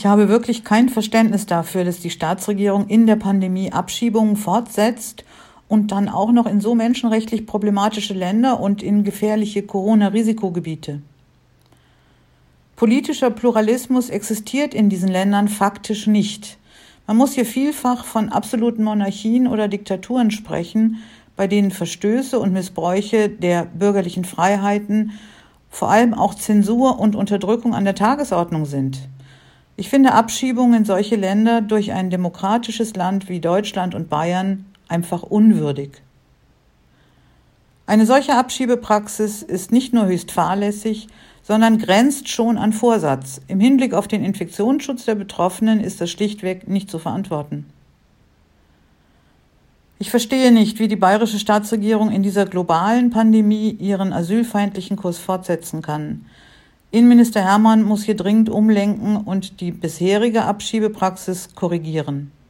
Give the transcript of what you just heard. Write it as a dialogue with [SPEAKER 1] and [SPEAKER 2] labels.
[SPEAKER 1] Ich habe wirklich kein Verständnis dafür, dass die Staatsregierung in der Pandemie Abschiebungen fortsetzt und dann auch noch in so menschenrechtlich problematische Länder und in gefährliche Corona-Risikogebiete. Politischer Pluralismus existiert in diesen Ländern faktisch nicht. Man muss hier vielfach von absoluten Monarchien oder Diktaturen sprechen, bei denen Verstöße und Missbräuche der bürgerlichen Freiheiten, vor allem auch Zensur und Unterdrückung an der Tagesordnung sind. Ich finde Abschiebungen in solche Länder durch ein demokratisches Land wie Deutschland und Bayern einfach unwürdig. Eine solche Abschiebepraxis ist nicht nur höchst fahrlässig, sondern grenzt schon an Vorsatz. Im Hinblick auf den Infektionsschutz der Betroffenen ist das schlichtweg nicht zu verantworten. Ich verstehe nicht, wie die bayerische Staatsregierung in dieser globalen Pandemie ihren asylfeindlichen Kurs fortsetzen kann. Innenminister Hermann muss hier dringend umlenken und die bisherige Abschiebepraxis korrigieren.